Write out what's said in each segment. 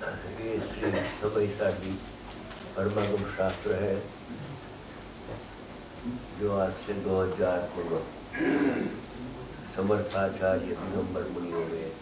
ये श्री सबैसाडी परमागम शास्त्र है जो आज से 2000 पूर्व समर्थाचार्य दिगंबर मुनियों में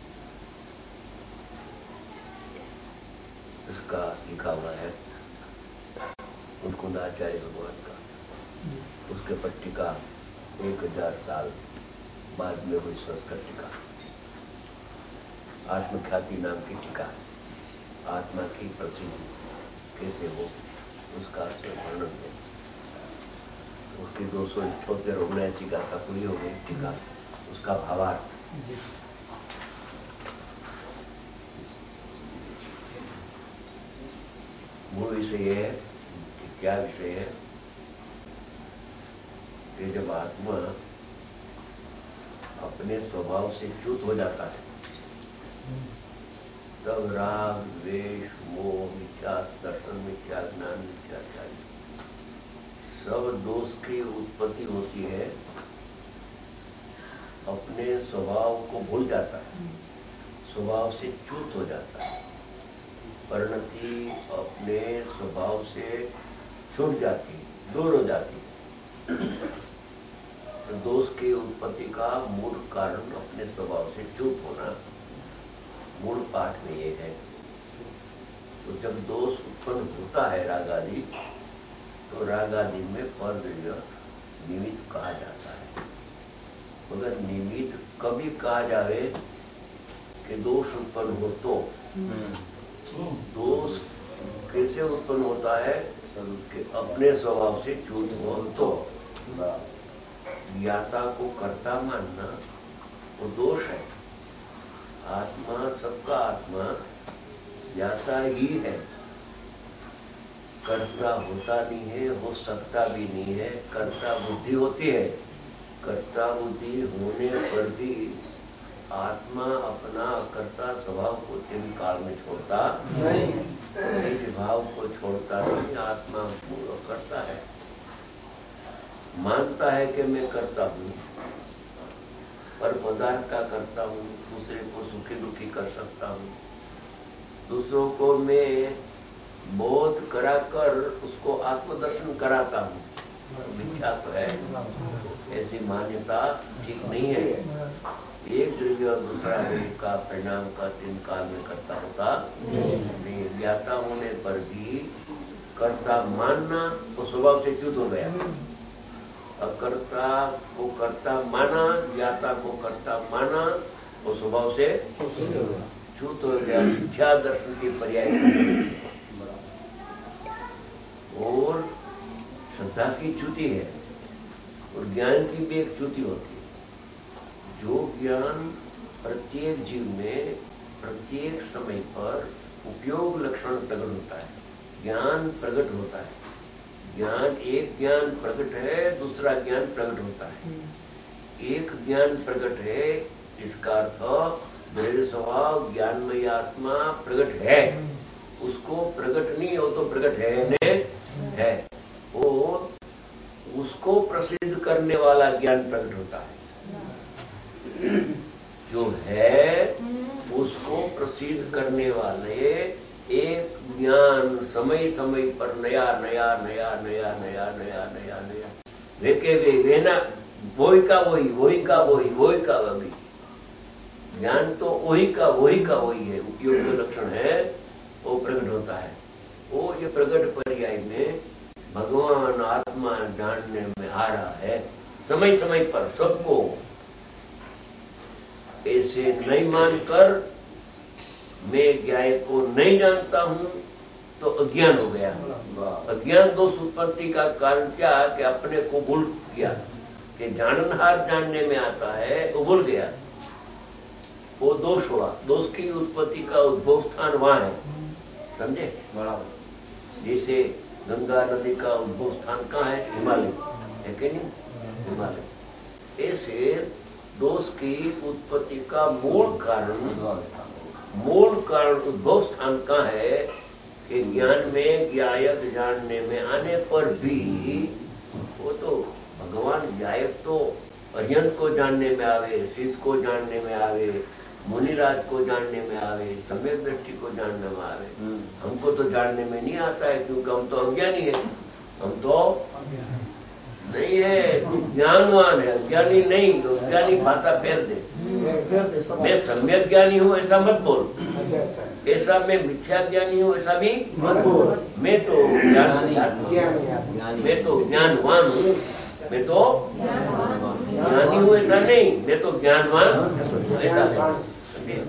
इसका लिखा हुआ है, मुकुंदाचार्य भगवान का। उसके पर टीका 1000 साल बाद में हुई संस्कृत टीका, आत्मख्याति नाम की टीका। आत्मा की प्रसिद्धि कैसे हो उसका वर्णन है। उसकी 278 गाथा पूरी हो गई टीका, उसका भावार्थ। मूल विषय है, क्या विषय है कि जब आत्मा अपने स्वभाव से च्युत हो जाता है तब राग, द्वेष, मोह, मिथ्या दर्शन, मिथ्या ज्ञान, मिथ्या त्याग सब दोष की उत्पत्ति होती है। अपने स्वभाव को भूल जाता है, स्वभाव से च्युत हो जाता है, परिणति अपने स्वभाव से छूट जाती है, दूर हो जाती है। तो दोष की उत्पत्ति का मूल कारण अपने स्वभाव से च्युत होना, मूल पाठ में ये है। तो जब दोष उत्पन्न होता है राग आदि, तो राग आदि में परद्रव्य निमित्त कहा जाता है। मगर निमित्त कभी कहा जावे कि दोष उत्पन्न हो तो। दोष कैसे उत्पन्न होता है कि अपने स्वभाव से च्युत हो तो। ज्ञाता को कर्ता मानना वो दोष है। आत्मा, सबका आत्मा ज्ञाता ही है, कर्ता होता नहीं है, हो सकता भी नहीं है। कर्ता बुद्धि होती है, कर्ता बुद्धि होने पर भी आत्मा अपना कर्ता स्वभाव को तीन काल में छोड़ता नहीं, निज भाव को छोड़ता नहीं। आत्मा पूर्ण करता है, मानता है कि मैं करता हूँ, पर पदार्थ का करता हूँ, दूसरे को सुखी दुखी कर सकता हूँ, दूसरों को मैं बोध कराकर उसको आत्मदर्शन कराता हूँ, मिथ्या तो है। ऐसी मान्यता ठीक नहीं है। एक द्रव्य और दूसरा द्रव्य का परिणाम का तीन काल में कर्ता होता नहीं। ज्ञाता होने पर भी कर्ता मानना वो स्वभाव से च्युत हो गया। अकर्ता को कर्ता माना, ज्ञाता को कर्ता माना, वो स्वभाव से च्युत हो गया। मिथ्या दर्शन की पर्याय और श्रद्धा की च्युति है, और ज्ञान की भी एक च्युति होती है। जो ज्ञान प्रत्येक जीव में प्रत्येक समय पर उपयोग लक्षण प्रकट होता है, ज्ञान प्रकट होता है। ज्ञान, एक ज्ञान प्रकट है, दूसरा ज्ञान प्रकट होता है। एक ज्ञान प्रकट है, इसका अर्थ मेरे स्वभाव ज्ञानमय आत्मा प्रकट है। उसको प्रकट नहीं हो तो प्रकट है। वो उसको प्रसिद्ध करने वाला ज्ञान प्रकट होता है। जो है उसको प्रसिद्ध करने वाले एक ज्ञान समय समय पर नया नया नया नया नया नया नया नया वेके वे ना, वही का वही, वही का वही, वही का वही। ज्ञान तो वही का वही है, उपयोग जो लक्षण है वो प्रकट होता है। वो ये प्रकट पर्याय में भगवान आत्मा जानने में आ रहा है समय समय पर सबको। ऐसे नहीं मानकर मैं ज्ञाय को नहीं जानता हूं तो अज्ञान हो गया। अज्ञान दोष उत्पत्ति का कारण क्या कि अपने को भूल किया, कि जाननहार जानने में आता है वो भूल गया, वो दोष हुआ। दोष की उत्पत्ति का उद्भव स्थान वहां है, समझे? जैसे गंगा नदी का उद्भव स्थान कहाँ है? हिमालय है कि नहीं? हिमालय। ऐसे दोष की उत्पत्ति का मूल कारण उद्भव स्थान कहाँ है कि ज्ञान में ज्ञायक जानने में आने पर भी वो तो भगवान ज्ञायक तो अर्यंत को जानने में आवे, शीत को जानने में आवे, मुनिराज को जानने में आवे, सम्यक दृष्टि को जानने में आवे। हमको तो जानने में नहीं आता है, क्योंकि हम तो अज्ञानी है। हम तो नहीं है, तू ज्ञानवान है, अज्ञानी नहीं। तो अज्ञानी भाषा फेर दे। मैं सम्यक ज्ञानी हूँ ऐसा मत बोल, ऐसा मैं मिथ्या ज्ञानी हूँ ऐसा भी मत बोल। मैं तो मैं तो ज्ञानवान हूँ, मैं तो ज्ञानी हूँ ऐसा नहीं, मैं तो ज्ञानवान ऐसा नहीं।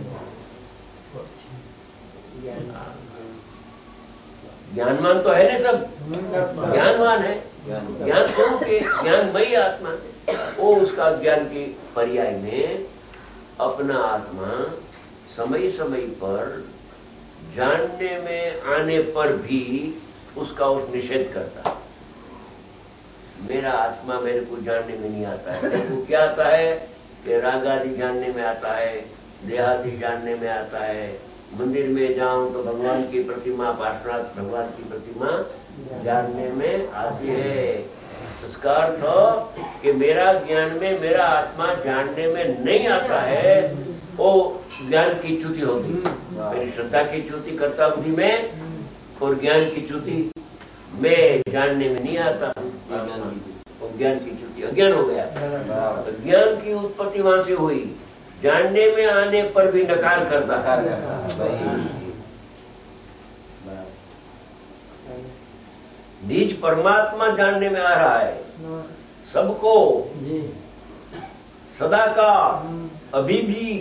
ज्ञानवान तो है ना, सब ज्ञानवान है। ज्ञान स्वरूप के ज्ञानमयी आत्मा है वो, उसका ज्ञान के पर्याय में अपना आत्मा समय समय पर जानने में आने पर भी उसका उस निषेध करता है। मेरा आत्मा मेरे को जानने में नहीं आता है। मेरे को क्या आता है कि राग आदि जानने में आता है, देहादि जानने में आता है। मंदिर में जाऊं तो भगवान की प्रतिमा, पार्श्वनाथ भगवान की प्रतिमा जानने में आती है। इसका अर्थ कि मेरा ज्ञान में मेरा आत्मा जानने में नहीं आता है, वो ज्ञान की च्युति होगी। मेरी श्रद्धा की च्युति कर्ता बुद्धि में, और ज्ञान की च्युति मैं जानने में नहीं आता। वो ज्ञान की च्युति अज्ञान हो गया। ज्ञान की उत्पत्ति वहां से हुई, जानने में आने पर भी नकार करता निज परमात्मा जानने में आ रहा है सबको, सदा का, अभी भी,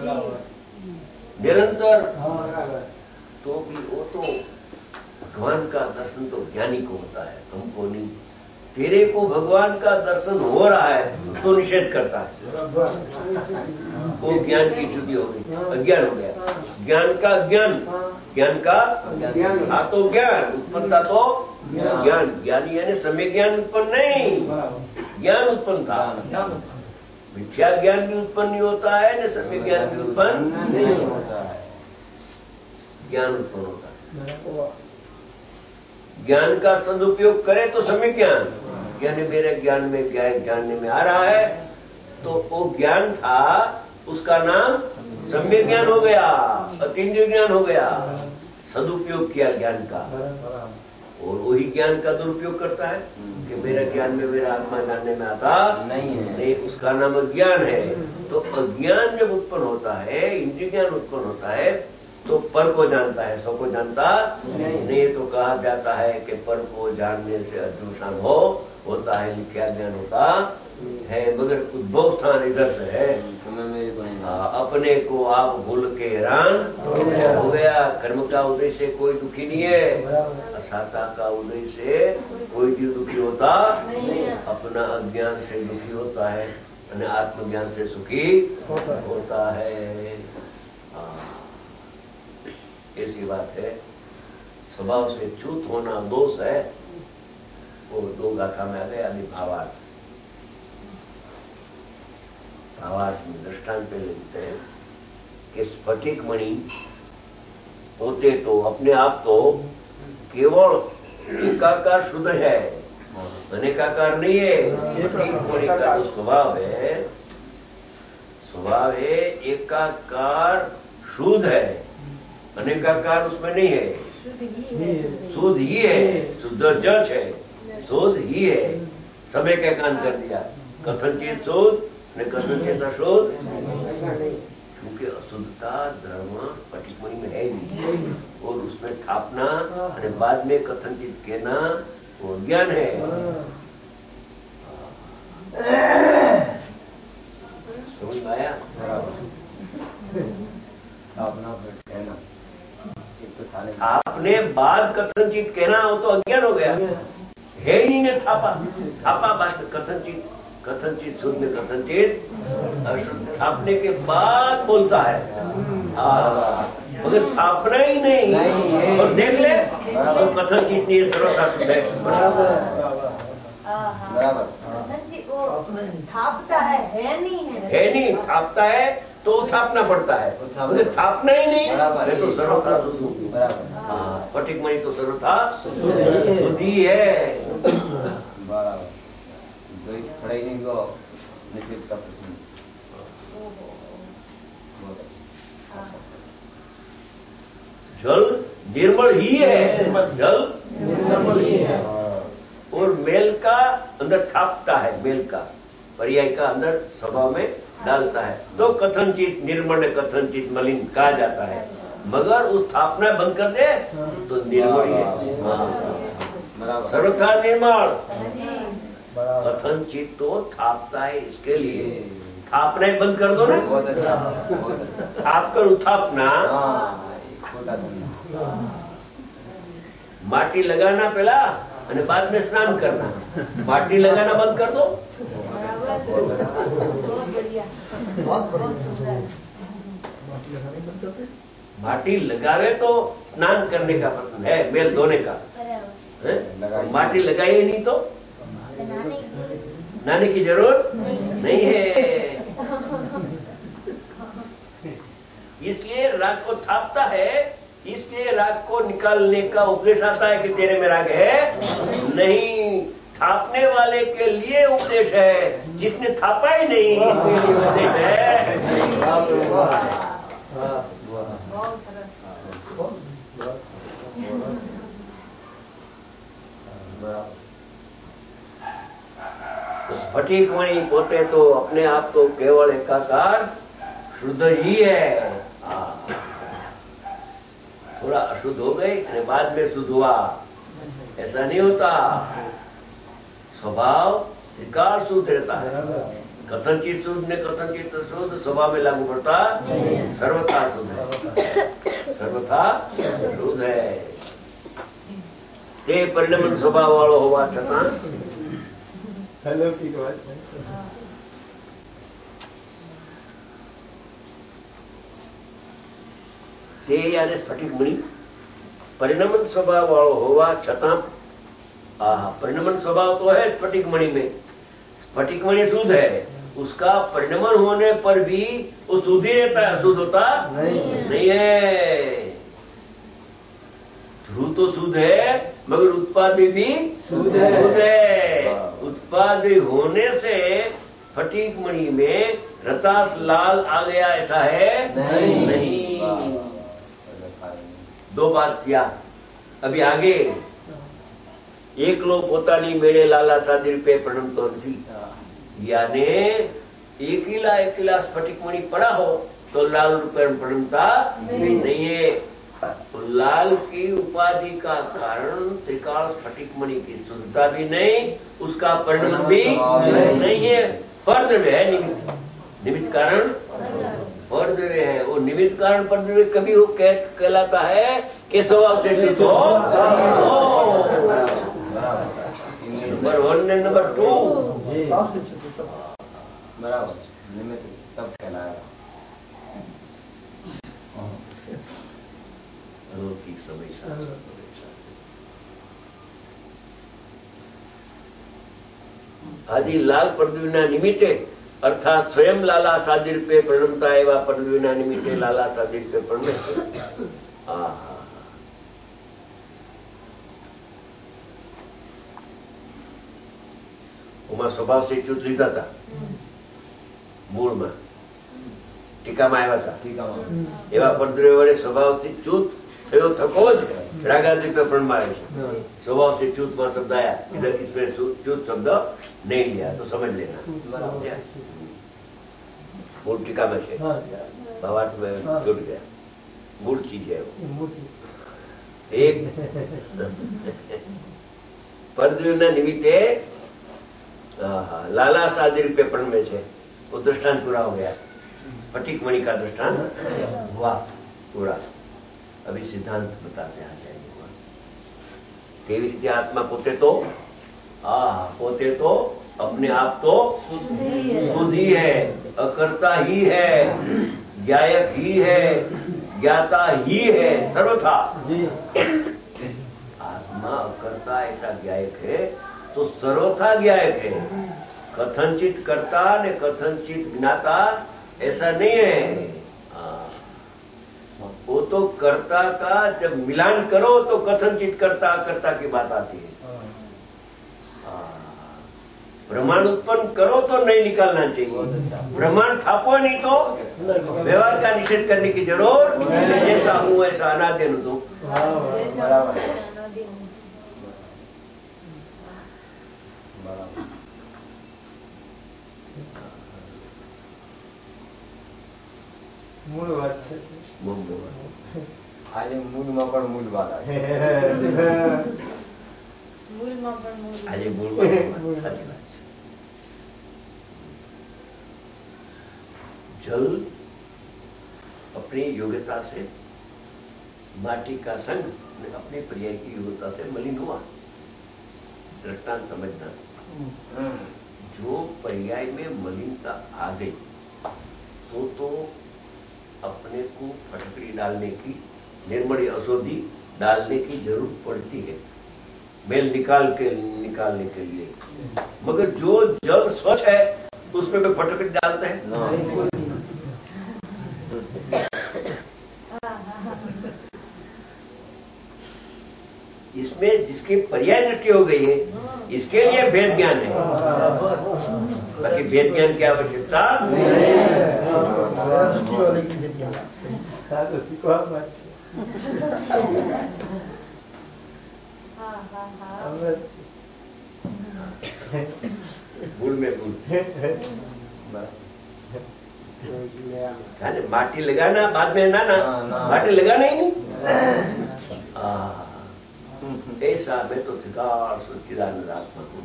निरंतर। तो भी वो तो भगवान का दर्शन तो ज्ञानी को होता है, हमको नहीं। तेरे को भगवान का दर्शन हो रहा है तो निषेध करता है, वो ज्ञान की च्युति हो गई, अज्ञान हो गया। ज्ञान का ज्ञान, ज्ञान का था तो ज्ञान, उत्पन्न था तो ज्ञान। ज्ञानी यानी समय ज्ञान उत्पन्न नहीं, ज्ञान उत्पन्न था। मिथ्या ज्ञान भी उत्पन्न नहीं होता है, न समय ज्ञान भी उत्पन्न नहीं होता है, ज्ञान उत्पन्न होता है। ज्ञान का सदुपयोग करे तो सम्यक ज्ञान, यानी मेरे ज्ञान में जानने में आ रहा है, तो वो ज्ञान था, उसका नाम सम्यक ज्ञान हो गया, अतीन्द्रिय ज्ञान हो गया। सदुपयोग किया ज्ञान का, और वही ज्ञान का दुरुपयोग करता है कि मेरा ज्ञान में मेरा आत्मा जानने में आता नहीं, उसका नाम अज्ञान है। तो अज्ञान जब उत्पन्न होता है, इंद्रिय ज्ञान उत्पन्न होता है, तो पर को जानता है, सौ को जानता नहीं। तो कहा जाता है कि पर को जानने से अज्ञान होता है, मिथ्या ज्ञान होता है। मगर उद्भव स्थान इधर से है, अपने को आप भूल के हैरान हो गया। कर्म का उदय से कोई दुखी नहीं है, असाता का उदय से कोई भी दुखी होता नहीं, अपना अज्ञान से दुखी होता है, आत्मज्ञान से सुखी होता है। ऐसी बात है। स्वभाव से च्युत होना दोष है, वो दो गाथा में आ गए। अभी भावार्थ, भावार्थ में दृष्टांत पे लेते हैं कि स्फटिक मणि होते तो अपने आप तो केवल एकाकार शुद्ध है, अनेकाकार नहीं है। स्फटिक मणि का जो स्वभाव है एकाकार शुद्ध है, अनेकाकार उसमें नहीं है, शुद्ध ही है, शुद्ध जच है, शुद्ध ही है। समय का कान कर दिया, कथनचित शुद्ध न कथनचित अशुद्ध, क्योंकि अशुद्धता धर्म स्फटिकमणि में है नहीं, और उसमें स्थापना और बाद में कथनचित कहना वो ज्ञान है। समझ में आया? आपने बाद कथनचित कहना हो तो अज्ञान हो गया, है ही नहीं ने थापा बाद कथनचित शुद्ध में कथनचित अशुद्ध, थापने के बाद बोलता है, मगर थापना ही नहीं। और देख ले तो कथनचित नहीं, सर्वथा शुद्ध है। बराबर थापता है नहीं, थापता है तो थापना पड़ता है, मुझे थापना ही नहीं, मैं तो सर्वथा शुद्ध। स्फटिक मणि तो सर्वथा शुद्धि है। जल निर्मल ही है, जल निर्मल ही है। और मेल का अंदर थापता है, मेल का पर्याय का अंदर स्वभाव में डालता है, तो कथनचित निर्मल कथनचित मलिन कहा जाता है। मगर उस स्थापना बंद कर दे तो निर्मल ही है, सर्वथा निर्मल। कथनचित तो थापता है, इसके लिए थापना ही बंद कर दो ना, थाप कर उथापना। माटी लगाना पहला और बाद में स्नान करना, माटी लगाना बंद कर दो। माटी लगावे तो स्नान करने का प्रश्न है, मेल धोने का है? माटी लगाई नहीं तो नहाने की जरूरत नहीं है। इसलिए राग को थापता है, इसलिए राग को निकालने का उपदेश आता है कि तेरे में राग है नहीं। थापने वाले के लिए उपदेश है, जिसने थापा ही नहीं इसके लिए उपदेश है। स्फटिकमणि पोते तो अपने आप तो केवल एकाकार शुद्ध ही है। थोड़ा अशुद्ध हो गई और बाद में शुद्ध हुआ, ऐसा नहीं होता। स्वभाव त्रिकाल शुद्ध रहता है। कथनचित शुद्ध ने कथनचित शुद्ध स्वभाव में लागू पड़ता, सर्वथा शुद्ध है, सर्वथा शुद्ध है। ते परिणमन स्वभाव वालों होवा छतां તે યાને સ્ફટિક મણી परिणमन स्वभाव वालों होवा छतां, परिणमन स्वभाव तो है स्फटिक मणि में। स्फटिक मणि शुद्ध है, उसका परिणमन होने पर भी वो शुद्ध ही रहता है, अशुद्ध होता नहीं है। ध्रुव तो शुद्ध है मगर उत्पादी भी शुद्ध है। उत्पादी होने से स्फटिक मणि में रतास लाल आ गया, ऐसा है नहीं। दो बात किया, अभी आगे एकलो पोतानी मेरे लाला सादी रूपे प्रणमतो नहीं, यानी एकीला स्फटिक मणि पड़ा हो तो लाल रूपे प्रणमता नहीं है। तो लाल की उपाधि का कारण त्रिकाल स्फटिक मणि की शुद्धता भी नहीं, उसका परिणाम भी नहीं है। परद्रव्य है, निमित्त कारण परद्रव्य है। वो निमित्त कारण परद्रव्य कभी वो कहलाता है कि स्वभाव से च्युत हो। नंबर 1 एंड नंबर 2 बराबर, निमित्त तब कहलाएगा। अलौकिक समय आदि लाल परद्रव्यના નિમિત્તે અર્થાત સ્વયં લાલા સાદી રૂપે પ્રણમતા એવા પરદ્રવ્યના નિમિત્તે લાલા સાદી રૂપે પ્રણમે છે। ઉમા સ્વભાવ से च्युत લીધા હતા મૂળમાં, ટીકામાં આવ્યા હતા। એવા પરદ્રવ્ય વડે સ્વભાવથી च्युत થયો થકો જ રાગાદી રૂપે પ્રણમાય છે। स्वभाव से च्युत में शब्द आया, इधर इसमें च्युत शब्द नहीं लिया तो समझ लेना। मूल टीका में से भावार्थ में जुड़ गया, मूल चीज है वो। एक परद्रव्यना निमित्ते लाला सादी रूपे प्रणमे छे, वो दृष्टांत पूरा हो गया। स्फटिक मणि का दृष्टांत हुआ पूरा। अभी सिद्धांत बताते हैं केवी रीते आत्मा पोते तो अपने आप तो शुद्ध ही है, अकर्ता ही है, ज्ञायक ही है, ज्ञाता ही है, सर्वथा। आत्मा अकर्ता ऐसा ज्ञायक है तो सर्वथा ज्ञायक है। कथनचित कर्ता ने कथनचित ज्ञाता ऐसा नहीं है। वो तो कर्ता का जब मिलान करो तो कथनचित कर्ता कर्ता की बात आती है। ब्रह्मांड उत्पन्न करो तो नहीं निकालना चाहिए, ब्रह्मांड थापो नहीं तो व्यवहार का निषेध करने की जरूर नहीं। जैसा हूं ऐसा अनादि दो। મૂળ વાત છે આજે મૂળમાં પણ મૂળ વાત આવે આજે મૂળમાં સાચી વાત છે। जल अपनी योग्यता से माटी का संग अपने पर्याय की योग्यता से मलिन हुआ। दृष्टांत समझना, जो पर्याय में मलिनता आ गई तो अपने को फटकड़ी डालने की, निर्मल अशुद्धि डालने की जरूरत पड़ती है मेल निकालने के लिए। मगर जो जल स्वच्छ है उसमें भी फटकड़ी डालते हैं। इसमें जिसकी पर्याय दृष्टि हो गई है इसके लिए भेद ज्ञान है, बाकी भेद ज्ञान की आवश्यकता भूल में भूल। माटी लगाना बाद में ना माटी लगाना ही नहीं। ऐसा मैं तो त्रिकाल सच्चिदानंद आत्मा हूं।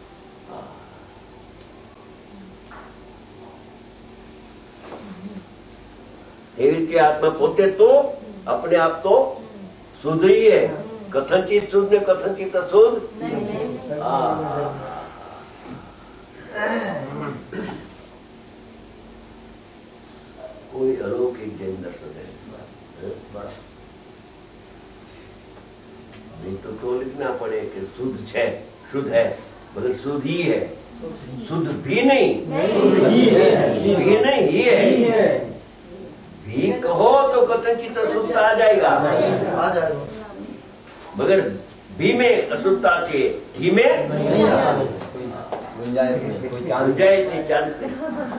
एवी रीते आत्मा पोते तो अपने आप तो शुद्ध ही है। कथनचित शुद्ध ने कथनचित अशुद्ध। कोई अलौकिक जैन दर्शन है बड़ा नहीं तो लिखना पड़े कि शुद्ध है, शुद्ध है मगर शुद्ध ही है, शुद्ध भी नहीं, भी नहीं ही है। भी कहो तो कथनचित अशुद्धता आ जाएगा, मगर भी में अशुद्धता चाहिए, ही में गुंजाइश नहीं, चांस नहीं।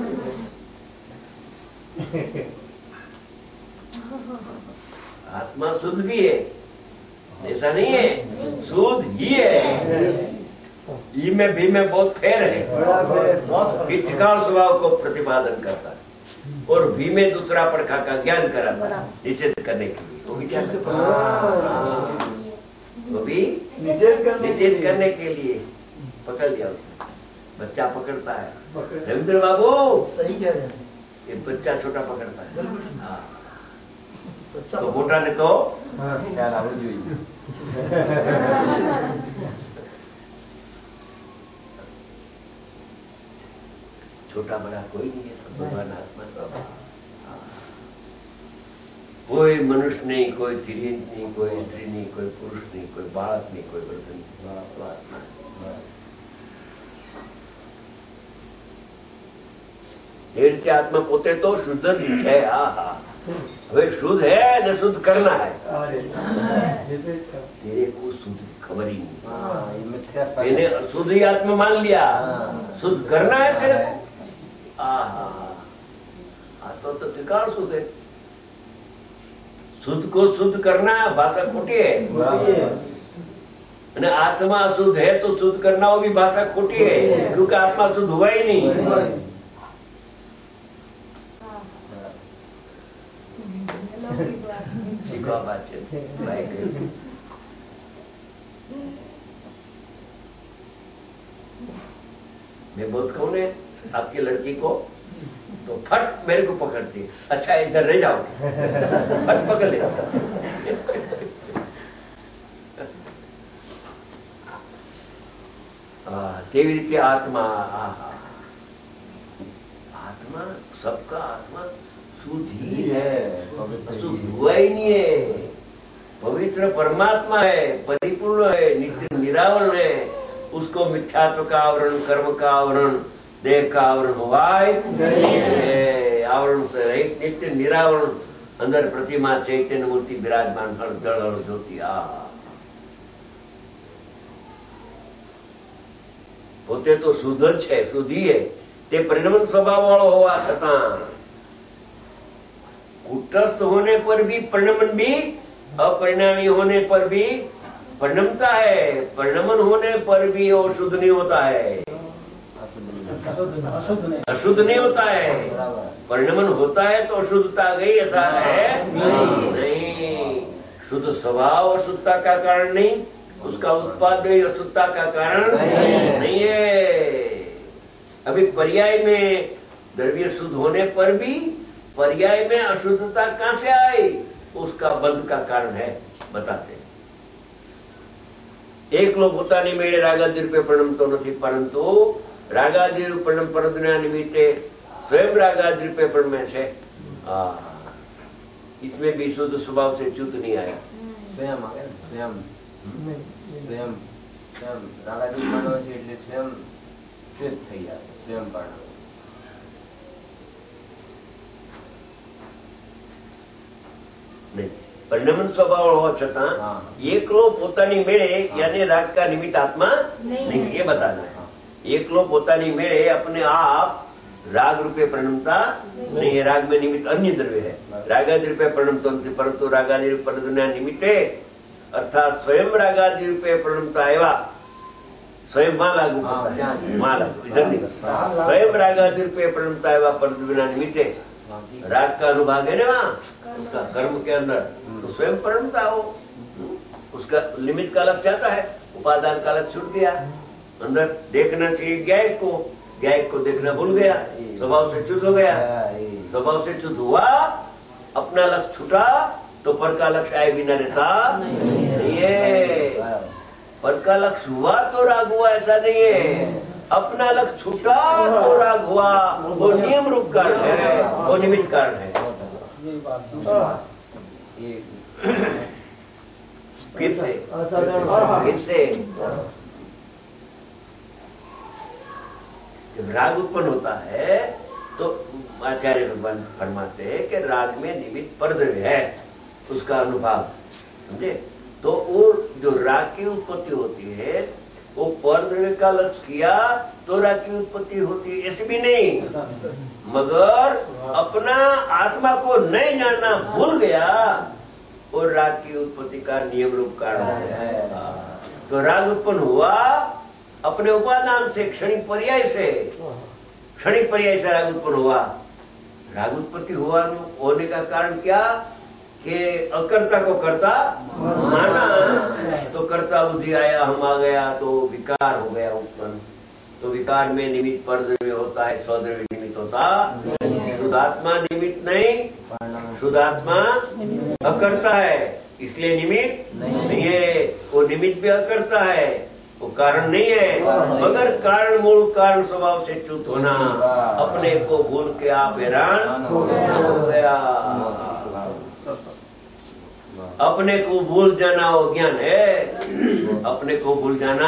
आत्मा शुद्ध भी है, ऐसा नहीं है, शुद्ध ही है। ई में भी में बहुत फेर है। इच्छकाल स्वभाव को प्रतिपादन करता है और भी में दूसरा पड़खा का ज्ञान कराता है निषेध करने के लिए। वो भी क्या करता है? वो भी निषेध करने के लिए पकड़ लिया उसने। बच्चा पकड़ता है, रविंद्र बाबू सही कह रहे हैं, ये बच्चा छोटा पकड़ता है। हाँ तो मोटा ने तो ख्याल आवવું જોઈએ। छोटा बड़ा कोई नहीं है, सब भगवान आत्मा। कोई मनुष्य नहीं, कोई तिरियन नहीं, कोई स्त्री नहीं, कोई पुरुष नहीं, कोई बालक नहीं, कोई वृद्ध नहीं, तो आत्मा है। એ રીતે આત્મા પોતે તો શુદ્ધ જ છે। હવે શુદ્ધ है न शुद्ध करना है, तेरे को शुद्ध खबर ही नहीं। मैंने अशुद्ध ही आत्मा मान लिया, शुद्ध करना है तेरे को। आत्मा तो त्रिकाल शुद्ध है। शुद्ध को शुद्ध करना भाषा खोटी है, आत्मा अशुद्ध है तो शुद्ध करना वो भी भाषा खोटी है, क्योंकि आत्मा शुद्ध हुआ ही नहीं। बात है मैं बहुत कहूं ने आपकी लड़की को तो फट मेरे को पकड़ती, अच्छा इधर रह जाओ, फट पकड़ ले। तेवी रीते आत्मा, आत्मा सबका आत्मा शुद्ध ही है, शुद्ध हुआ ही नहीं है। पवित्र परमात्मा है, परिपूर्ण है, नित्य निरावरण है। उसको मिथ्यात्व का आवरण, कर्म का आवरण, देह का आवरण हुआ है। आवरण से रहित नित्य निरावरण, अंदर प्रतिमा चैतन्य मूर्ति विराजमान, हर जड़ और ज्योति। પોતે તો શુદ્ધ જ છે, શુદ્ધિ છે, તે परिणमन स्वभाव वाળો હોવા છતાં कूटस्थ होने पर भी परिणमन भी, अपरिणामी होने पर भी परिणमता है, परिणमन होने पर भी वो शुद्ध नहीं होता है, अशुद्ध नहीं होता है। परिणमन होता है तो अशुद्धता गई, ऐसा है नहीं। शुद्ध स्वभाव अशुद्धता का कारण नहीं, उसका उत्पाद भी अशुद्धता का कारण नहीं है। अभी पर्याय में द्रव्य शुद्ध होने पर भी पर्याय में अशुद्धता कहां से आई, उसका बंध का कारण है, बताते हैं। एक लोग પોતાની મેળે રાગાદિ રૂપે પરિણમતો નથી, પરંતુ રાગાદિ પરિણમ પરદના નિમિત્તે स्वयं रागादि रूपे परिणमे છે। इसमें भी शुद्ध स्वभाव से च्युत नहीं आया। स्वयं आगे स्वयं स्वयं स्वयं रागादि परिणमे છે એટલે स्वयं च्युत થઈ જાય, स्वयं પરિણમે। नहीं, परिणमन स्वभाव होवा छतां एकलो पोतानी मेळे यानी राग का निमित्त आत्मा नहीं, ये बताना है। एकलो पोतानी मेळे अपने आप राग रूपे परिणमता नहीं है, राग में निमित्त अन्य द्रव्य है, रागादि रूपे परिणमतो नहीं, परंतु रागादि परिणमना निमित्ते अर्थात स्वयं रागादि रूपे परिणमता एवा स्वयं मां लागू पड़ता है, मां लागू इधर नहीं, स्वयं रागादि रूपे परिणमता एवा परिणमना निमित्ते राग का अनुभाग है ना वहां उसका कर्म के अंदर, तो स्वयं परिणमता हो, उसका लिमिट का लक्ष्य आता है, उपादान का लक्ष्य छूट गया, अंदर देखना चाहिए गायक को देखना भूल गया, स्वभाव से च्युत हो गया, स्वभाव से च्युत हुआ, अपना लक्ष्य छूटा तो पर का लक्ष्य आए बिना रहता नहीं है। पर का लक्ष्य हुआ तो राग हुआ, ऐसा नहीं है। अपना लक्ष्य छूटा तो राग हुआ, वो नियम रूप कारण है, वो निमित्त कारण है। फिर से जब राग उत्पन्न होता है तो आचार्य भगवान फरमाते हैं कि राग में निमित्त परद्रव्य है, उसका अनुभाव, समझे? तो वो जो राग की उत्पत्ति होती है वो परद्रव्य का लक्ष्य किया तो राग की उत्पत्ति होती है, ऐसे भी नहीं, मगर अपना आत्मा को नहीं जानना भूल गया और राग की उत्पत्ति का नियम रूप कारण है। तो राग उत्पन्न हुआ अपने उपादान से, क्षणिक पर्याय से राग उत्पन्न हुआ। राग उत्पत्ति होने का कारण क्या कि अकर्ता को कर्ता माना, तो कर्ता बुद्धि आया, हम आ गया, तो विकार हो गया उत्पन्न। तो विकार में निमित्त परद्रव्य होता है, स्वद्रव्य निमित्त होता, शुद्धात्मा निमित्त नहीं, शुद्धात्मा अकर्ता है, इसलिए निमित्त नहीं है। वो निमित्त भी अकर्ता है, वो कारण नहीं है, मगर कारण मूल कारण स्वभाव से च्युत होना, अपने को भूल के आप हैरान हो गया। अपने को भूल जाना वो ज्ञान है, अपने को भूल जाना।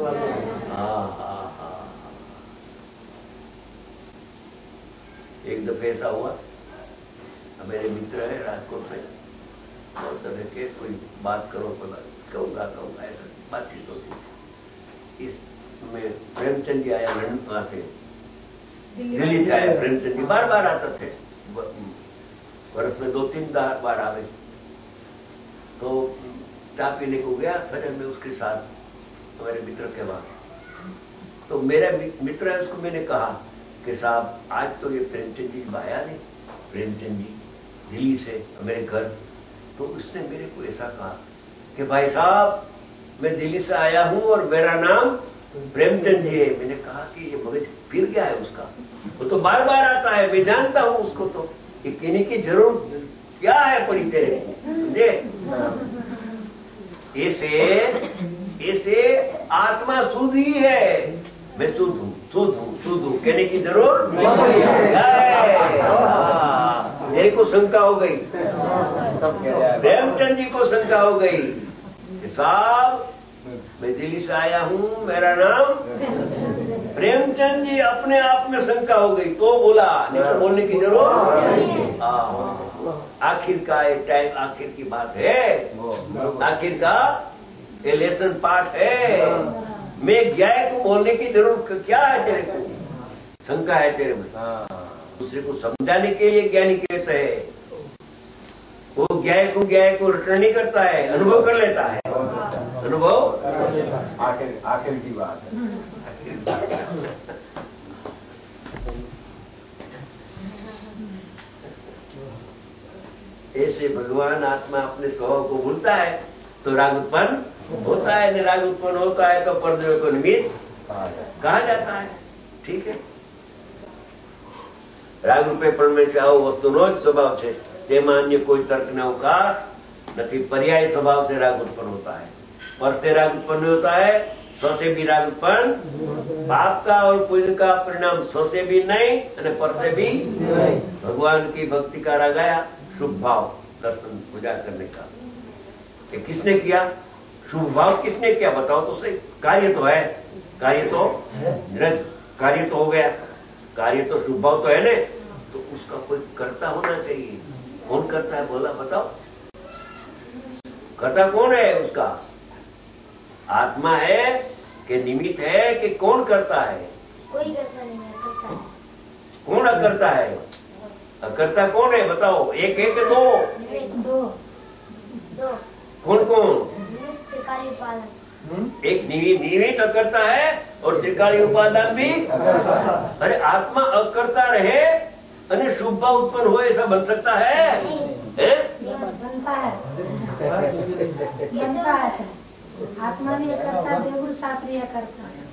एक दफे ऐसा हुआ, मेरे मित्र है राजकोट से, और तरह के कोई बात करो तो कहूंगा ऐसा बातचीत होती। इसमें प्रेमचंद जी आया, लंदन आते, दिल्ली से आया प्रेमचंद जी, बार बार आते थे, वर्ष में 2-3 बार आवे। तो चाय पीने को गया फजर में उसके साथ, तो मेरे मित्र के बाद, तो मेरा मित्र है, उसको मैंने कहा कि साहब आज तो ये प्रेमचंद जी आया नहीं, प्रेमचंद जी दिल्ली से मेरे घर। तो उसने मेरे को ऐसा कहा कि भाई साहब मैं दिल्ली से आया हूं और मेरा नाम प्रेमचंद जी है। मैंने कहा कि ये मगज फिर गया है उसका, वो तो बार बार आता है, मैं जानता हूं उसको, तो ये कहने की जरूरत क्या है पड़ी तेरे को, समझे? ऐसे आत्मा शुद्ध ही है, मैं शुद्ध हूं कहने की जरूरत नहीं है। मेरे को शंका हो गई, प्रेमचंद जी को शंका हो गई कि साहब मैं दिल्ली से आया हूं, मेरा नाम प्रेमचंद जी, अपने आप में शंका हो गई तो बोला, नहीं तो बोलने की जरूरत। आखिर का एक टाइम, आखिर की बात है, आखिर का ये लेसन पाठ है, मैं ज्ञाय को बोलने की जरूरत क्या है तेरे को? शंका है तेरे में। दूसरे को समझाने के लिए ज्ञानी कहते हैं, वो ज्ञाय को रिटर्न नहीं करता है, अनुभव कर लेता है। अनुभव आखिर की बात है। ऐसे भगवान आत्मा अपने स्वभाव को भूलता है तो राग उत्पन्न होता है, निराग उत्पन्न होता है तो परद्रव्य को निमित्त कहा जाता है। ठीक है, રાગ રૂપે પણ મેં આવો વસ્તુનો જ સ્વભાવ છે, તેમાં અન્ય કોઈ તર્કનો અવકાશ નથી। पर्याय स्वभाव से राग उत्पन्न होता है, पर से राग उत्पन्न होता है, स्व से भी राग उत्पन्न, पाप का और पुण्य का परिणाम स्व से भी नहीं और पर से भी नहीं। भगवान की भक्ति का राग आया शुभ भाव दर्शन पूजा करने का। ये किसने किया? शुभ भाव किसने किया बताओ तो सही। कार्य तो है, कार्य तो कार्य तो हो गया, कार्य तो शुभ भाव तो है ना, तो उसका कोई कर्ता होना चाहिए। कौन करता है बोला बताओ? कर्ता कौन है उसका? आत्मा है कि निमित्त है कि कौन करता है? कोई करता नहीं है, करता है। कौन अकर्ता है? अकर्ता कौन है बताओ? एक है कि दो? दो। कौन कौन? त्रिकाली उपादान। एक निमित्त अकर्ता है और त्रिकाली उपादान भी। अरे आत्मा अकर्ता रहे और शुभ भाव उत्पन्न हो, ऐसा बन सकता है? बनता है, बनता है। आत्मा भी अकर्ता, देवगुण शास्त्रीय करता है।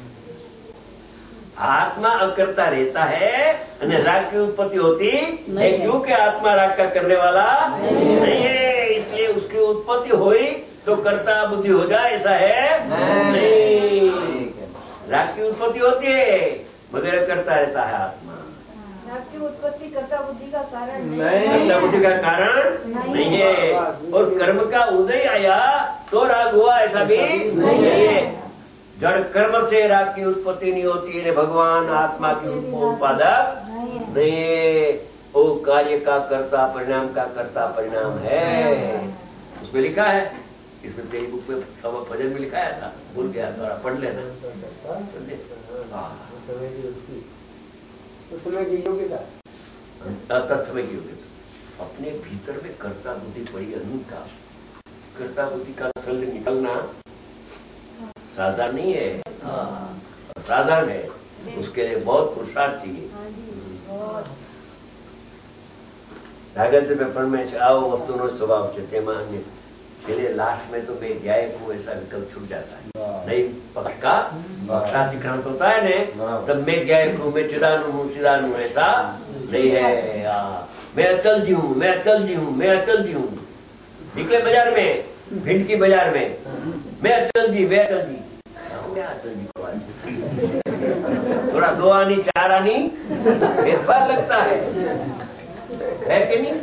आत्मा अकर्ता रहता है और राग की उत्पत्ति होती है, क्योंकि आत्मा राग का करने वाला नहीं है, इसलिए उसकी उत्पत्ति हुई तो कर्ता बुद्धि हो जाए, ऐसा है नहीं। राग की उत्पत्ति होती है मगर करता रहता है आत्मा। राग की उत्पत्ति कर्ता बुद्धि का कारण नहीं, कर्ता बुद्धि का कारण नहीं है। और कर्म का उदय आया तो राग हुआ, ऐसा भी नहीं है। जड़ कर्म से राग की उत्पत्ति नहीं होती है, भगवान आत्मा की उत्पादक नहीं, वो कार्य का कर्ता परिणाम का कर्ता परिणाम है। उसमें लिखा है, इसमें तेरी बुक में सब भजन में लिखाया था, भूल गया, थोड़ा पढ़ लेना। उस समय की योग्यता, तत्समय की योग्यता, अपने भीतर में कर्ता बुद्धि पड़ी अनूठा। कर्ता बुद्धि का सल निकलना साधारण नहीं है, साधारण है, उसके लिए बहुत पुरुषार्थ चाहिए। रागद्र पेपर में आओ वस्तुनो स्वभाव से तेमा अन्य, चलिए लास्ट में तो मैं ज्ञायक हूं ऐसा विकल्प छूट जाता है। नहीं, पक्ष का पक्षाधिक्रांत होता है ना, तब मैं ज्ञायक हूं, मैं चिदानु हूं ऐसा नहीं है। मैं अचल जी हूं, मैं अचल जी हूं, मैं अचल जी हूं। निकले बाजार में, भिंड की बाजार में, मैं अचल जी, मैं अचल जी, मैं अचल जी को थोड़ा 2 आनी 4 आनी भेदभाव लगता है कि नहीं?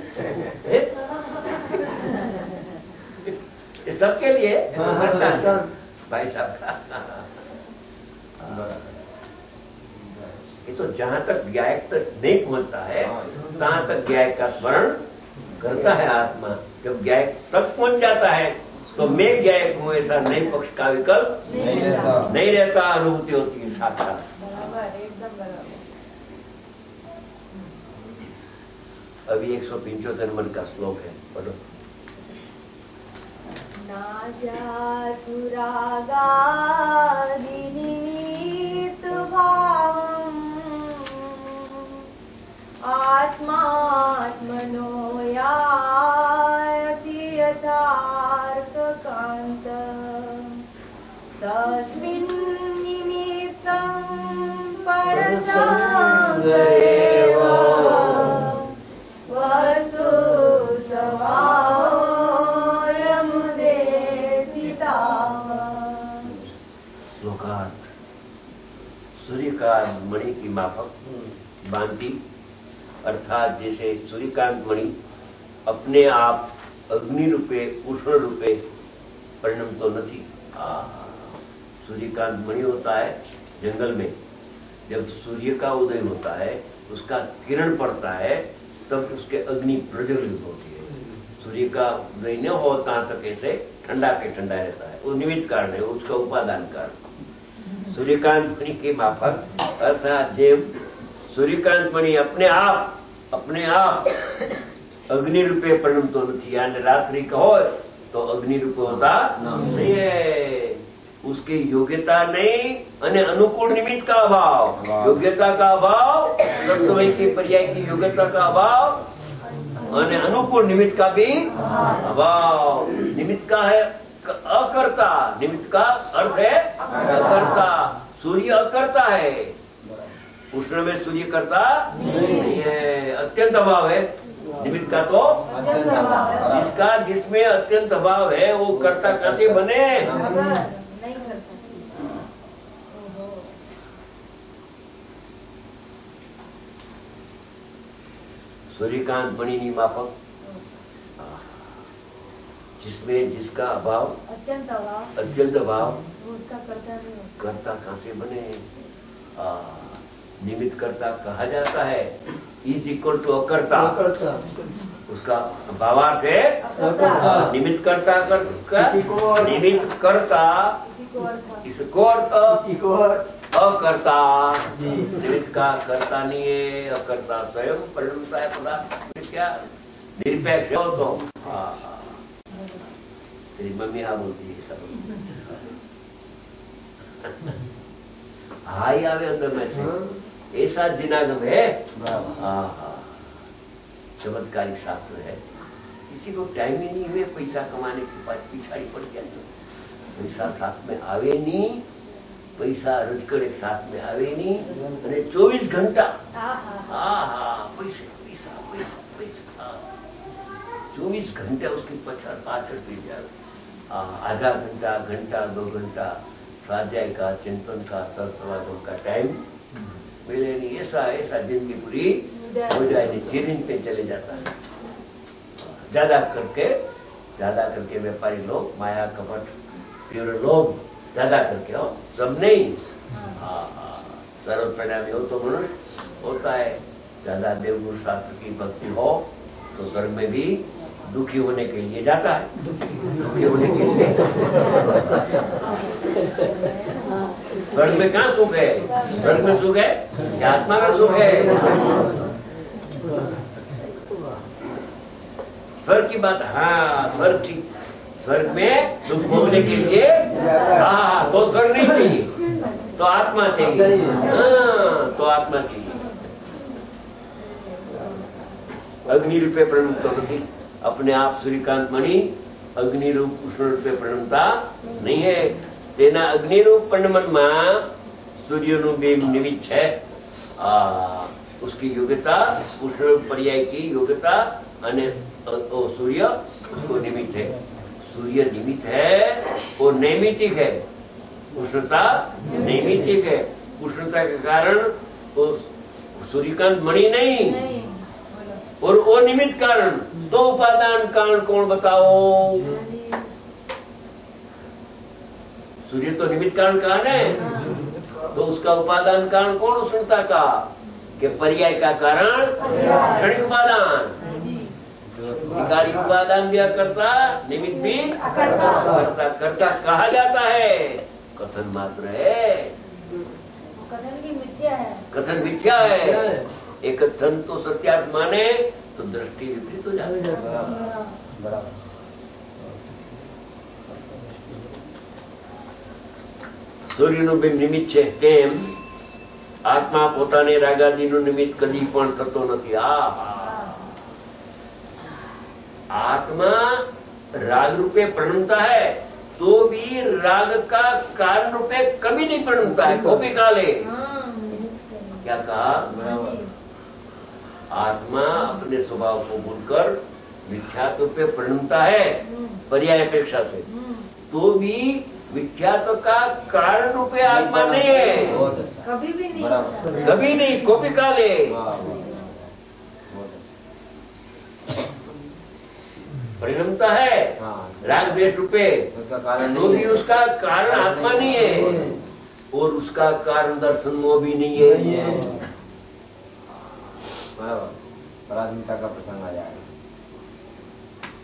ये सबके लिए भाई साहब का। ये तो जहां तक ज्ञायक तक नहीं पहुंचता है तहां तक ज्ञायक का स्मरण करता है आत्मा। जब ज्ञायक तक पहुंच जाता है तो मैं ज्ञायक हूं ऐसा नए पक्ष का विकल्प नहीं रहता, अनुभूति होती है साक्षात। एकदम बराबर। अभी 175 मन का श्लोक है, पढ़ो। ना जातु रागादि निमित्त भावम् आत्मात्मनो याति यथार्थ कान्त तस्मिन् निमित्तं परसंग एव वस्तु श्लोकार्थ। सूर्यकांत मणि की माफक भांति, अर्थात जैसे सूर्यकांत मणि अपने आप अग्नि रूपे उष्ण रूपे परिणम तो नहीं। सूर्यकांत मणि होता है जंगल में, जब सूर्य का उदय होता है उसका किरण पड़ता है तब उसके अग्नि प्रज्वलित होती है। सूर्य का उदय न होता तक ऐसे ठंडा के ठंडा रहता है, वो निमित्त कारण है, उसका उपादान कारण। सूर्यकांत मणि के माफक अर्थात जेम सूर्यकांत मणि अपने आप अग्नि रूपे परिणमतो નથી અને રાત્રિ કહો તો અગ્નિ રૂપે હોતા नहीं है। उसकी योग्यता नहीं અને अनुकूल निमित्त का अभाव, योग्यता का अभाव, सत्समय की पर्याय की योग्यता का अभाव અને अनुकूल निमित्त का भी अभाव। निमित्त का है अकर्ता, निमित्त का अर्थ है अकर्ता। सूर्य अकर्ता है, उष्ण में सूर्य करता नहीं है, अत्यंत अभाव है। निमित्त का तो जिसमें अत्यंत अभाव है वो कर्ता कैसे बने? नहीं करता। सूर्यकांत मणि माफक जिसमें जिसका अभाव अत्यंत अभाव उसका कर्ता कहां से बने? निमित्त कर्ता कहा जाता है इज इक्वल टू अकर्ता। उसका भावार्थ है निमित्त कर्ता निमित्त कर्ता इसको अर्थ अकर्ता। निमित्त का कर्ता नहीं है, अकर्ता स्वयं परिणमता है। पदार्थ क्या निरपेक्ष हो तो तेरी मम्मी हाँ बोलती है सब हाई आवे अंदर में से ऐसा जिनागम है। चमत्कारिक शास्त्र है। किसी को टाइम ही नहीं हुए पैसा कमाने के बाद पिछाड़ी पड़ गया। पैसा साथ में आवे नहीं, पैसा रोजकड़े साथ में आवे नहीं અને 24 घंटा पैसा पैसा पैसा पैसा 24 घंटे उसकी पाछड़ पी जाए। आधा घंटा, घंटा, 2 घंटा स्वाध्याय का, चिंतन का, सत्समागम का टाइम मिले नहीं। ऐसा जिंदगी पूरी हो जाए, चिरिंग पे चले जाता है। ज्यादा करके व्यापारी लोग, माया कपट प्योर लोग ज्यादा करके हो, सब नहीं। सर्व परिणामी हो तो मनुष्य होता है। ज्यादा देवगुरु शास्त्र की भक्ति हो तो स्वर्ग में भी दुखी होने के लिए जाता है। दुखी होने के लिए स्वर्ग में कहाँ सुख है? स्वर्ग में सुख है या आत्मा में सुख है? स्वर्ग की बात, हाँ स्वर्ग ठीक। स्वर्ग में सुख भोगने के लिए तो स्वर्ग नहीं चाहिए, तो आत्मा चाहिए। तो आत्मा चाहिए। अग्नि रूपे परिणमतो નથી। अपने आप सूर्यकांत मणि अग्नि रूप उष्ण रूपे परिणमता नहीं है। तेना अग्नि रूप परिणमનમાં सूर्यનું બે નિમિત્ત છે। उसकी योग्यता, उष्ण पर्याय की योग्यता અને सूर्य उसको निमित्त है। सूर्य निमित्त है, वो नैमित्तिक है। उष्णता नैमित्तिक है। उष्णता के कारण वो सूर्यकांत मणि नहीं और वो निमित्त कारण। दो उपादान कारण कौन बताओ? सूर्य तो निमित्त कारण कारण है, तो उसका उपादान कारण कौन? उष्णता का कि पर्याय का कारण क्षणिक उपादान। विकारी उपादान भी करता, निमित्त भी करता कहा जाता है। कथन मात्र है, कथन भी मिथ्या है। कथन मिथ्या है। एक कथन तो सत्यार्थ माने तो दृष्टि विपरीत हो जाती है। बराबर। સૂર્યનું બિંબ નિમિત્ત છે તેમ આત્મા પોતાને રાગાદીનું નિમિત્ત કદી પણ થતો નથી। आत्मा राग रूपे प्रणमता है तो भी राग का कारण रूपे कभी नहीं प्रणमता है। कोपी काले क्या कहा? आत्मा अपने स्वभाव को भूलकर विख्यात रूपे प्रणमता है पर्याय अपेक्षा से, तो भी विख्यात का कारण रूपे आत्मा नहीं है। कभी भी नहीं, कभी नहीं। कोपी काले परिणमता है राग द्वेष रूपे, तो भी उसका कारण आत्मा नहीं है और उसका कारण दर्शन मोह भी नहीं है। बराबर। पराधीनता का प्रसंग आ जाएगा।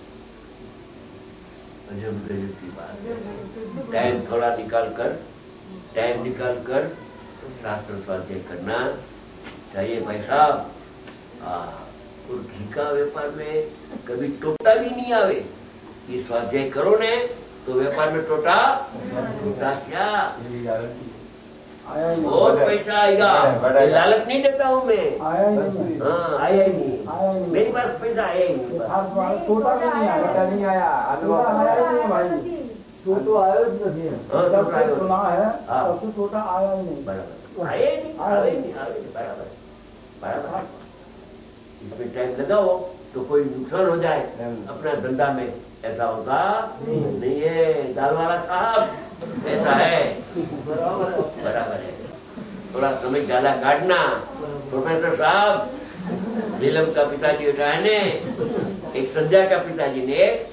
अजब गजब की बात है। टाइम थोड़ा निकाल कर टाइम निकाल कर शास्त्र स्वाध्याय करना चाहिए भाई साहब। और घी का व्यापार में कभी टोटा भी नहीं आवे। ये स्वाध्याय करो ने तो व्यापार में टोटा क्या, बहुत पैसा आएगा। लालच नहीं देता हूँ मैं। हाँ, आया ही नहीं, मेरे पास पैसा आया ही नहीं। टोटा नहीं आया, तो आया नहीं। सुना है सबसे छोटा आया ही नहीं। बराबर आया ही नहीं, बराबर बराबर। इसमें टाइम लगाओ तो कोई नुकसान हो जाए अपना धंधा में, ऐसा होता नहीं है। दाल वाला साहब ऐसा है, बराबर है। थोड़ा समय ज्यादा काटना। प्रोफेसर साहब, नीलम का पिताजी उठा है ने, एक संध्या का पिताजी ने एक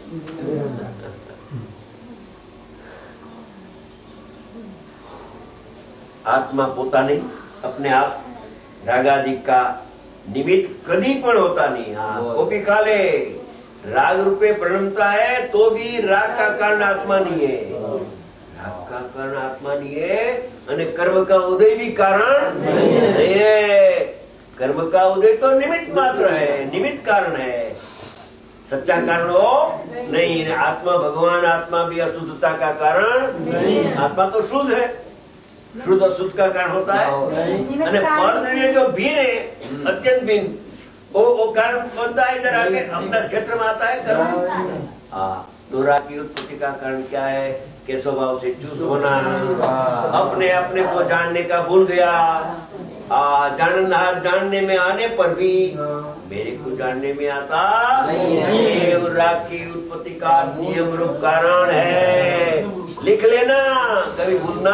आत्मा पोता नहीं, अपने आप रागादि का निमित्त कभी पण होता नहीं। हाँ, कॉफी खा ले, राग रूपे परिणमता है तो भी राग का कारण आत्मा नहीं है। राग का कारण आत्मा नहीं है, और कर्म का उदय भी कारण नहीं है। कर्म का उदय तो निमित्त मात्र है, निमित्त कारण है, सच्चा कारण हो नहीं। आत्मा भगवान आत्मा भी अशुद्धता का कारण नहीं। आत्मा तो शुद्ध है, शुद्ध और शुद्ध का कारण होता है। पर जो भिन्न है, अत्यंत भिन्न, वो कारण बनता है। इधर आगे अपना क्षेत्र में आता है कर्म। तो राग की उत्पत्ति का कारण क्या है? के स्वभाव से च्युत होना, अपने अपने को जानने का भूल गया। जाननहार जानने में आने पर भी मेरे को जानने में आता नहीं। और राग की उत्पत्ति का नियम रूप कारण है। लिख लेना, कभी भूलना।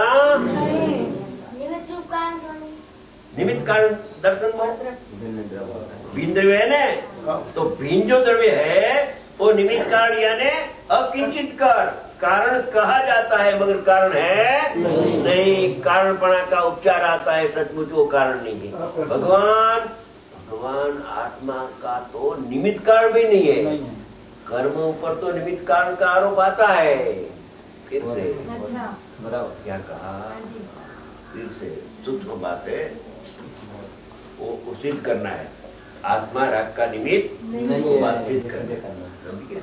निमित्त कारण दर्शन भिन्न द्रव्य है ना, तो भिन्न जो द्रव्य है वो निमित्त कारण यानी अकिंचित कारण कहा जाता है, मगर कारण है नहीं। कारणपणा का उपचार आता है, सचमुच वो कारण नहीं है। भगवान आत्मा का तो निमित्त कारण भी नहीं है। कर्म ऊपर तो निमित्त कारण का आरोप आता है। फिर से बराबर क्या कहा, फिर से सूक्ष्म बात है, वो सिद्ध करना है। आत्मा राग का निमित्त बात सिद्ध करना।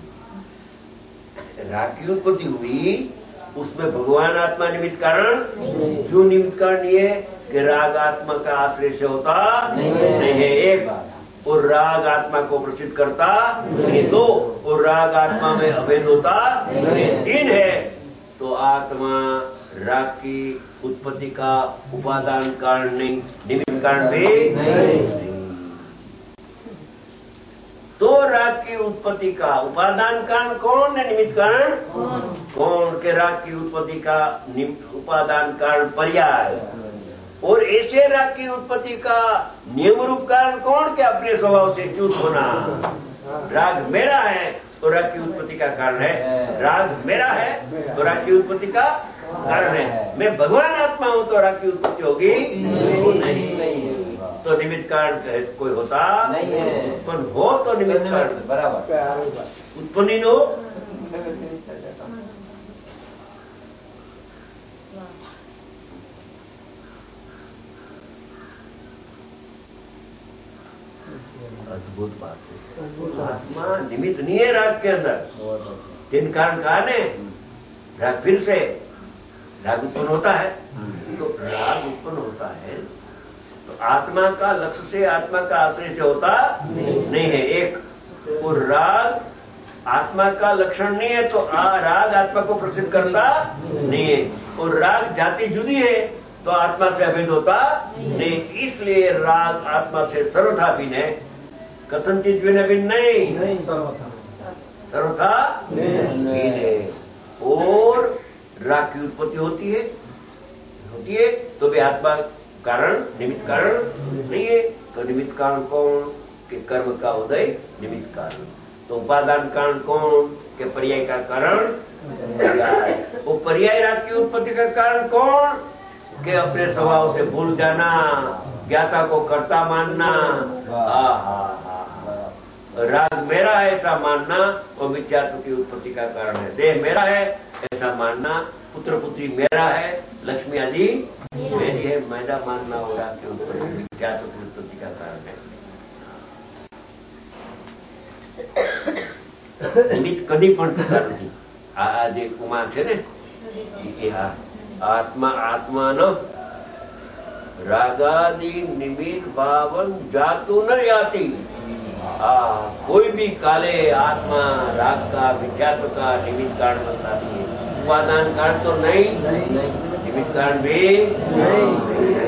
राग की उत्पत्ति हुई, उसमें भगवान आत्मा निमित्त कारण क्यों निमित्त कारण नहीं है? कि राग आत्मा का आश्रय से होता नहीं है, एक। और राग आत्मा को प्रसिद्ध करता नहीं, दो। और राग आत्मा में अभेद होता नहीं, तीन है। तो आत्मा राग की उत्पत्ति का उपादान कारण नहीं, निमित्त कारण भी नहीं। तो राग की उत्पत्ति का उपादान कारण कौन है? निमित्त कारण कौन? के राग की उत्पत्ति का उपादान कारण पर्याय। और ऐसे राग की उत्पत्ति का नियम रूप कारण कौन? के अपने स्वभाव से च्युत होना। राग मेरा है तो राग की उत्पत्ति का कारण है। राग मेरा है तो राग की उत्पत्ति का कारण है। मैं भगवान आत्मा हूं तो राग की उत्पत्ति होगी नहीं। तो निमित्त कारण कोई होता नहीं है। उत्पन्न हो तो निमित्त कारण बराबर, उत्पन्न ही हो। अद्भुत बात है। आत्मा निमित्त नहीं है राग के अंदर। तीन कारण कहा ने, राग फिर से राग उत्पन्न होता है। तो राग उत्पन्न होता है तो आत्मा का लक्ष्य से, आत्मा का आश्रय से होता नहीं है, एक। और राग आत्मा का लक्षण नहीं है तो राग आत्मा को प्रसिद्ध करता नहीं है। और राग जाति जुदी है तो आत्मा से अभेद होता नहीं। इसलिए राग आत्मा से सर्वथा भिन्न है, कथनचित भिन्न नहीं, सर्वथा भिन्न है। और राग की उत्पत्ति होती है तो भी आत्मा कारण निमित्त कारण नहीं है। तो निमित्त कारण कौन? के कर्म का उदय निमित्त कारण। तो उपादान कारण कौन? के पर्याय का कारण पर्याय। वो पर्याय राग की उत्पत्ति का कारण कौन? के अपने स्वभाव से भूल जाना, ज्ञाता को कर्ता मानना। राग मेरा है ऐसा मानना वो मिथ्यात्व की उत्पत्ति का कारण है। देह मेरा है ऐसा मानना, पुत्र पुत्री मेरा है, लक्ष्मी आदि मेरी है, मैदा मानना और राग की उत्पत्ति मिथ्यात्व की उत्पत्ति का कारण है। નિમિત્ત કદી પણ થતા નથી। આ જે કુમાર છે ને એ આત્માનો રાગાદि નિમિત્ત ભાવન જાતું ન याति। कोई भी काले आत्मा राग का मिथ्यात्व का निमित्त कारण बनता नहीं है। उपादान कारण तो नहीं, निमित्त कारण भी नहीं है।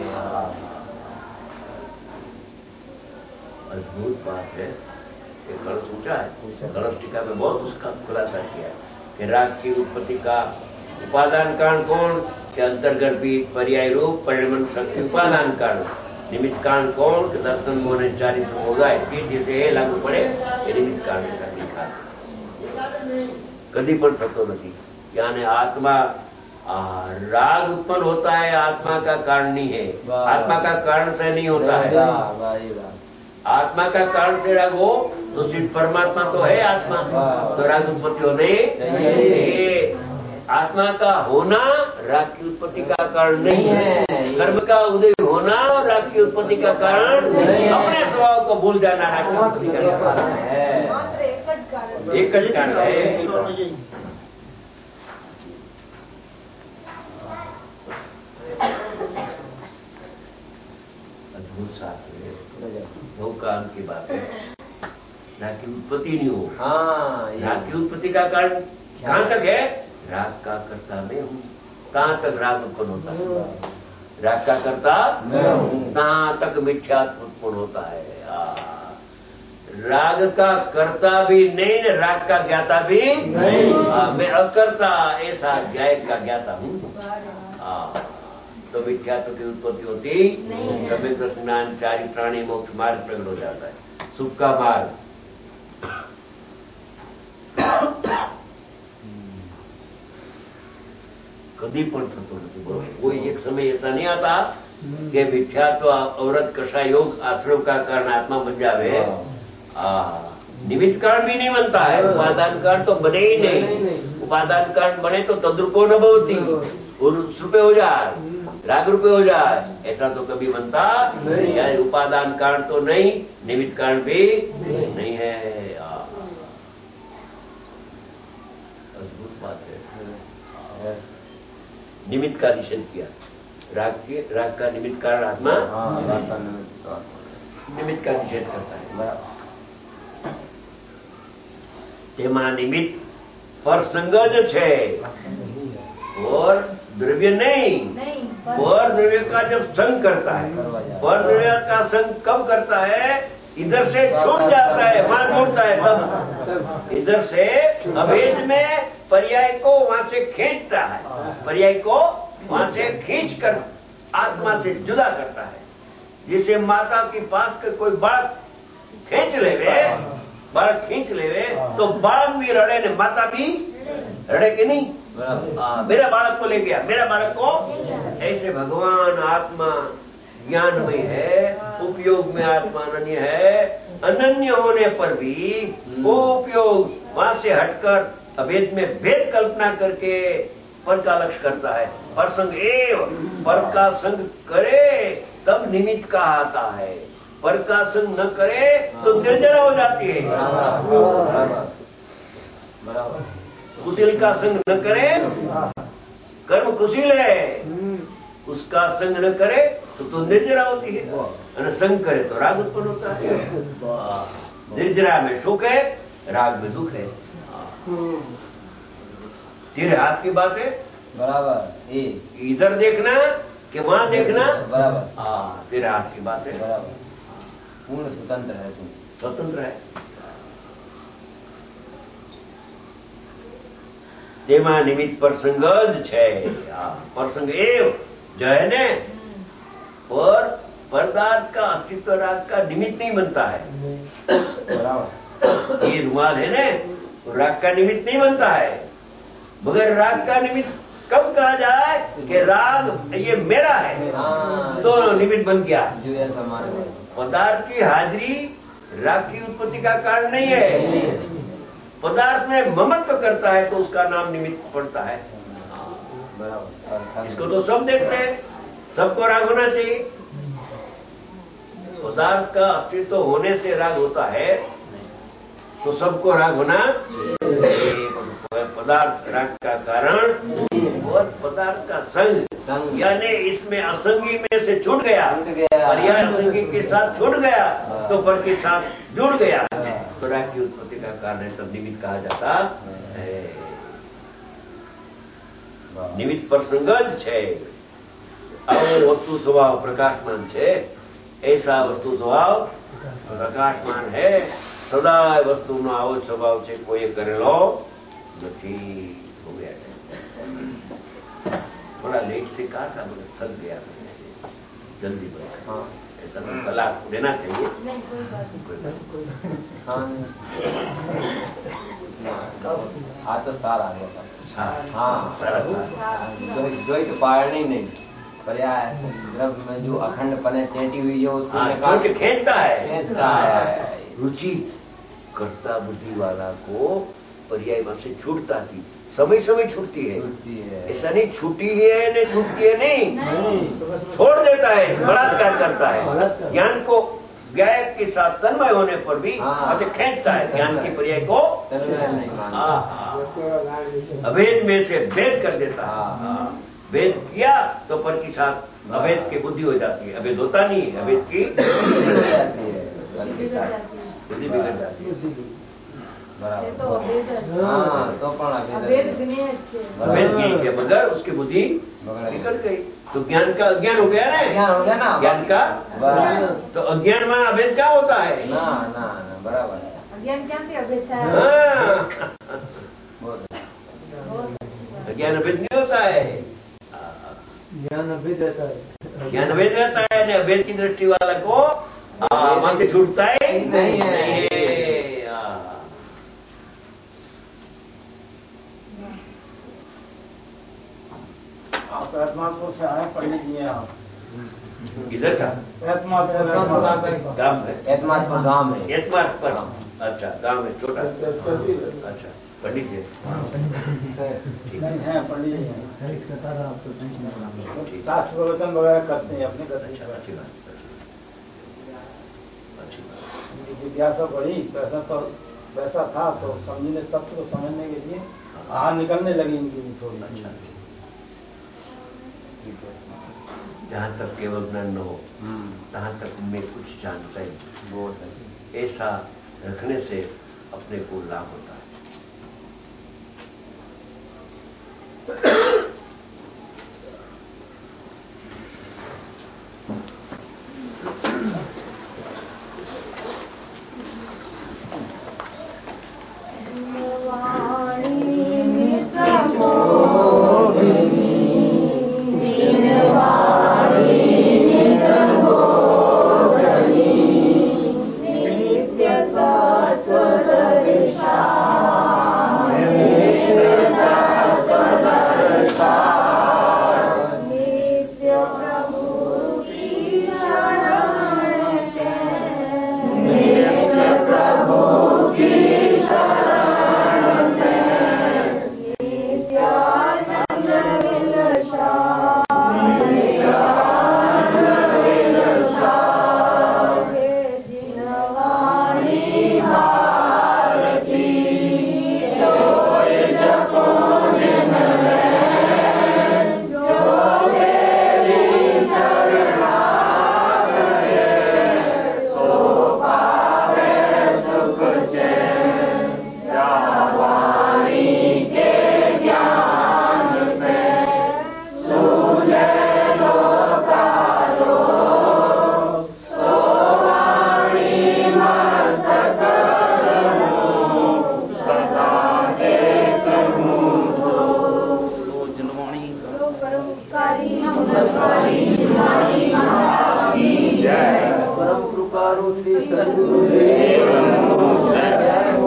अद्भुत बात है। ये कलश ऊंचा है, कलश टीका में बहुत उसका खुलासा किया कि राग की उत्पत्ति का उपादान कारण कौन, कि अंतर्गर्भित पर्याय रूप परिणमन शक्ति उपादान कारण। निमित्त कारण कौन, कि दर्शन मोहन चारित्र होगा फिर जैसे लागू पड़े ये निमित्त कारण का लिखा। कभी पण थतो नहीं। यानी आत्मा राग उत्पन्न होता है, आत्मा का कारण नहीं है, आत्मा का कारण से नहीं होता है। आत्मा का कारण से राग हो तो सिर्फ परमात्मा तो है आत्मा, तो राग उत्पत्ति हो नहीं। आत्मा का होना राग की उत्पत्ति का कारण नहीं है। कर्म का उदय होना राग की उत्पत्ति का कारण नहीं। अपने स्वभाव को भूल जाना राग की उत्पत्ति का कारण है। एक ही कारण है। अद्भुत शास्त्र है, बहुकाल की बात है। राग की उत्पत्ति नहीं हो। राग की उत्पत्ति का कारण कहां तक है, राग का कर्ता मैं हूं, कहां तक राग उत्पन्न होता है। राग का कर्ता मैं हूं, कहां तक मिथ्यात्व उत्पन्न होता है। राग का कर्ता भी नहीं, राग का ज्ञाता भी नहीं। मैं अकर्ता ऐसा गायक का ज्ञाता हूं। तो मिथ्यात्व की उत्पत्ति होती सम्यक ज्ञान चारि प्राणी मोक्ष मार्ग प्रकट हो जाता है। सुख का मार्ग कभी पण थतो नहीं। कोई एक समय ऐसा नहीं आता कि मिथ्यात्व औरत कषा योग आश्रम का कारण आत्मा बन जावे। निमित्त कारण भी नहीं बनता है, उपादान कारण तो बने ही नहीं। उपादान कारण बने तो तद्रूपो न भवति, उस रूपे हो जाए, राग रूपे हो जाए, ऐसा तो कभी बनता नहीं। उपादान कारण तो नहीं, निमित्त कारण भी नहीं है। अद्भुत बात है। निमित्त का निषेध किया। राग का निमित्त कारण आत्मा निमित्त का निषेध करता है। तेमा निमित्त पर संगज है और द्रव्य नहीं। पर द्रव्य का जब संग करता है, पर द्रव्य का संग कब करता है, इधर से छूट जाता है वहां जोड़ता है तब। इधर से अभेद में पर्याय को वहां से खींचता है, पर्याय को वहां से खींचकर आत्मा से जुदा करता है। जिसे माता के पास के कोई बालक खींच लेवे, बालक खींच लेवे तो बालक भी रड़े ने माता भी रड़े कि नहीं। मेरा बालक को ले गया, मेरा बालक को। ऐसे भगवान आत्मा ज्ञानमय है, उपयोग में आत्मा अनन्य है। अनन्य होने पर भी वो उपयोग वहां से हटकर अभेद में भेद कल्पना करके पर का लक्ष्य करता है। पर संग एव, पर का संग करे तब निमित्त का आता है। पर का संग न करे तो निर्जरा हो जाती है। कुशील का संग न करे, कर्म कुशील है, उसका संग न करे तो निर्जरा होती है। और संग करे तो राग उत्पन्न होता है। निर्जरा में सुख है, राग में दुख है। तेरे हाथ की बात है बराबर, इधर देखना कि वहां देखना बराबर। तेरे हाथ की बात है बराबर। पूर्ण स्वतंत्र है तू, स्वतंत्र है। तेमा निमित्त प्रसंग है। प्रसंग एव जो है ने, और पदार्थ का अस्तित्व राग का निमित्त नहीं बनता है। ये रुमाल है ने, राग का निमित्त नहीं बनता है। मगर राग का निमित्त कब कहा जाए कि राग ये मेरा है, दोनों निमित्त बन गया। पदार्थ की हाजिरी राग की उत्पत्ति का कारण नहीं है। पदार्थ में ममत्व करता है तो उसका नाम निमित्त पड़ता है। बराबर। इसको तो सब देखते हैं, सबको राग होना चाहिए। पदार्थ का अस्तित्व होने से राग होता है तो सबको राग होना चाहिए। पदार्थ राग का कारण और पदार्थ का संग, यानी इसमें असंगी में से छूट गया और यह असंगी के साथ छूट गया तो पर के साथ जुड़ गया तो राग की उत्पत्ति का कारण है, तब निमित्त कहा जाता है। निमित्त प्रसंग જ છે। આવો વસ્તુ સ્વભાવ પ્રકાશમાન છે, ऐसा वस्तु स्वभाव प्रकाशमान है। सदा वस्तुનો આવો સ્વભાવ છે, કોઈએ કરેલો નથી। हो गया है। थोड़ा लेट से कहा था, मुझे थक गया, जल्दी बोला। ऐसा तो सलाह देना चाहिए। नहीं, कोई बात हाँ तो सारा हाँ सारा द्वैत पारणी नहीं, पर द्रव्य में जो अखंड पने टेटी हुई है उसको निकाल के खींचता है। रुचि कर्ता बुद्धि वाला को पर्याय वहां से छूटता थी, समय समय छूटती है। ऐसा नहीं छूटी है नहीं छूटती है, नहीं छोड़ देता है, बलात्कार करता है। ज्ञान को ज्ञान के साथ तन्मय होने पर भी ऐसे खींचता है, ज्ञान की पर्याय को अभेद में से भेद कर देता है। भेद किया तो पर के साथ अभेद की बुद्धि हो जाती है। अभेद होता नहीं है, अभेद की बुद्धि बिगड़ जाती है। अभेद की के बगैर उसकी बुद्धि निकल गई तो ज्ञान का अज्ञान हो गया ना। ज्ञान का तो अज्ञान में अभेद क्या होता है ना बराबर। अज्ञान क्या थे अभेद था। अज्ञान अभेद नहीं होता है, ज्ञान अभेद रहता है। ज्ञान अभेद रहता है। अभेद की दृष्टि वाला को वहां से छूटता है नहीं है। आप एतमादपुर से आए, पंडित जी हैं आप? इधर का एतमादपुर गांव है। एतमादपुर गांव है। एतमादपुर, अच्छा गांव है, छोटा। अच्छा पंडित जी नहीं है, पंडित जी हैं। शास्त्र प्रवचन वगैरह करते हैं अपने घर। अच्छी बात, अच्छी बात। जिज्ञासा बढ़ी, वैसा था तो समझने, तत्व को समझने के लिए बाहर निकलने लगी इनकी थोड़ी। अच्छा, जहाँ तक केवल ज्ञान न हो तहाँ तक मैं कुछ जानता ही। ऐसा रखने से अपने को लाभ होता है।